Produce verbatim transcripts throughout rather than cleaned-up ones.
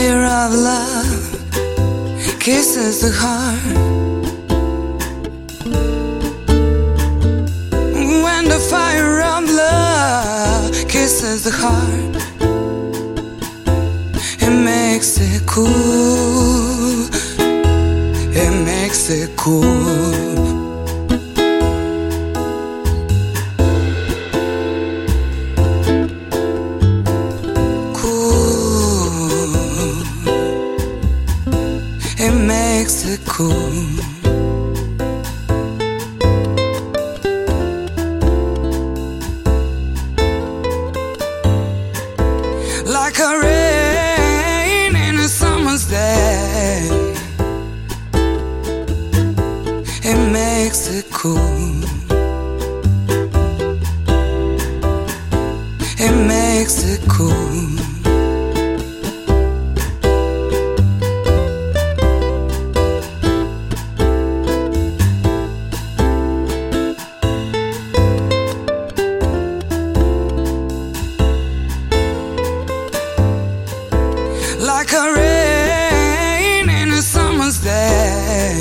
fire of love kisses the heart. When the fire of love kisses the heart, it makes it cool. It makes it cool. It makes it cool. Like a rain in a summer's day, it makes it cool. It makes it cool. Like a rain in a summer's day,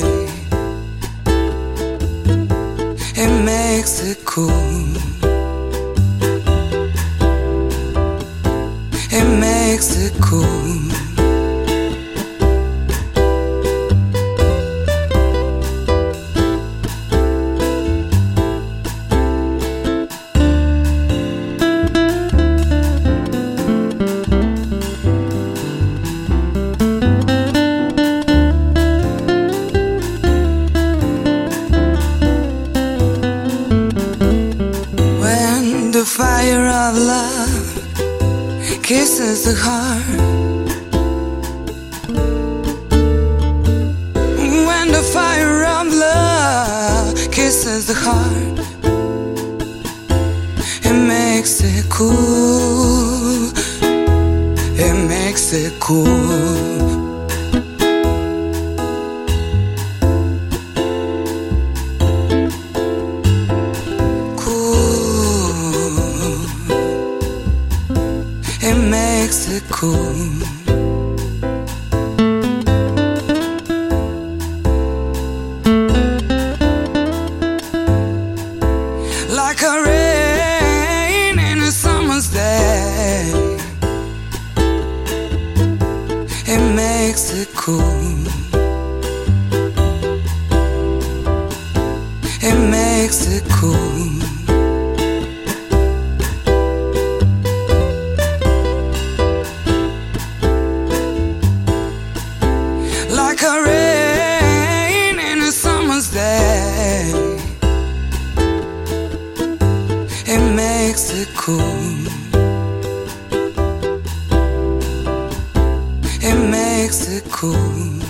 it makes it cool. It makes it cool. The fire of love kisses the heart. When the fire of love kisses the heart, it makes it cool. It makes it cool. It makes it cool. Like a rain in a summer's day, it makes it cool. It makes it cool. Like a rain in a summer's day, it makes it cool. It makes it cool.